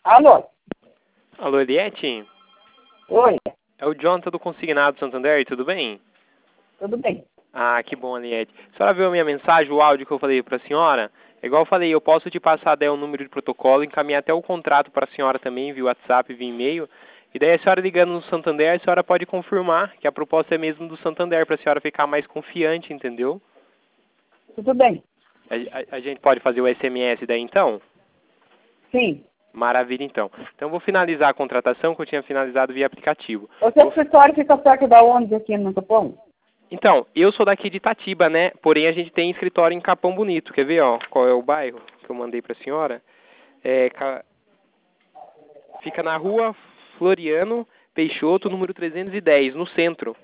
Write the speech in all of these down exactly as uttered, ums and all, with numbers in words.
Alô? Alô, Eliette? Oi, É o Jonathan do Consignado Santander, tudo bem? tudo bem? Ah, que bom, Eliette. A senhora viu a minha mensagem, o áudio que eu falei para a senhora? É igual eu falei, eu posso te passar daí o número de protocolo, encaminhar até o contrato para a senhora também, via WhatsApp, via e-mail. E daí a senhora ligando no Santander, a senhora pode confirmar que a proposta é mesmo do Santander, para a senhora ficar mais confiante, entendeu? Tudo bem? A, a- a gente pode fazer o S M S daí então? Sim. Maravilha, então. Então, eu vou finalizar a contratação que eu tinha finalizado via aplicativo. O seu escritório fica perto da onde aqui no Capão? Então, eu sou daqui de Itatiba, né? Porém, a gente tem escritório em Capão Bonito. Quer ver, ó, qual é o bairro que eu mandei para a senhora? É, ca- fica na rua Floriano Peixoto, número trezentos e dez, no centro.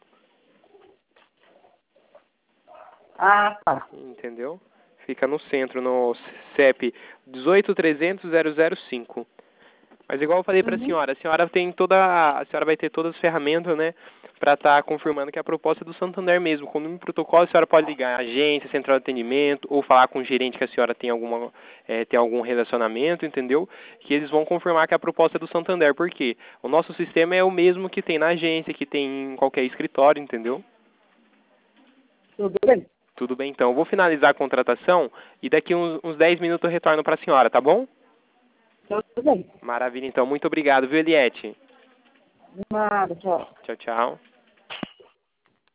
Ah, tá. Entendeu? Fica no centro, no C E P dezoito trezentos zero zero cinco. Mas igual eu falei para a Uhum. senhora, a senhora tem toda, a senhora vai ter todas as ferramentas, né, para estar confirmando que a proposta é do Santander mesmo. Com o número de protocolo, a senhora pode ligar à agência, central de atendimento, ou falar com o gerente que a senhora tem alguma, é, tem algum relacionamento, entendeu? Que eles vão confirmar que a proposta é do Santander. Por quê? O nosso sistema é o mesmo que tem na agência, que tem em qualquer escritório, entendeu? Tudo bem? Tudo bem, então. Eu vou finalizar a contratação e daqui uns, uns dez minutos eu retorno para a senhora, tá bom? Tudo bem. Maravilha, então. Muito obrigado, viu, Eliette? Nada, tchau. Tchau, tchau.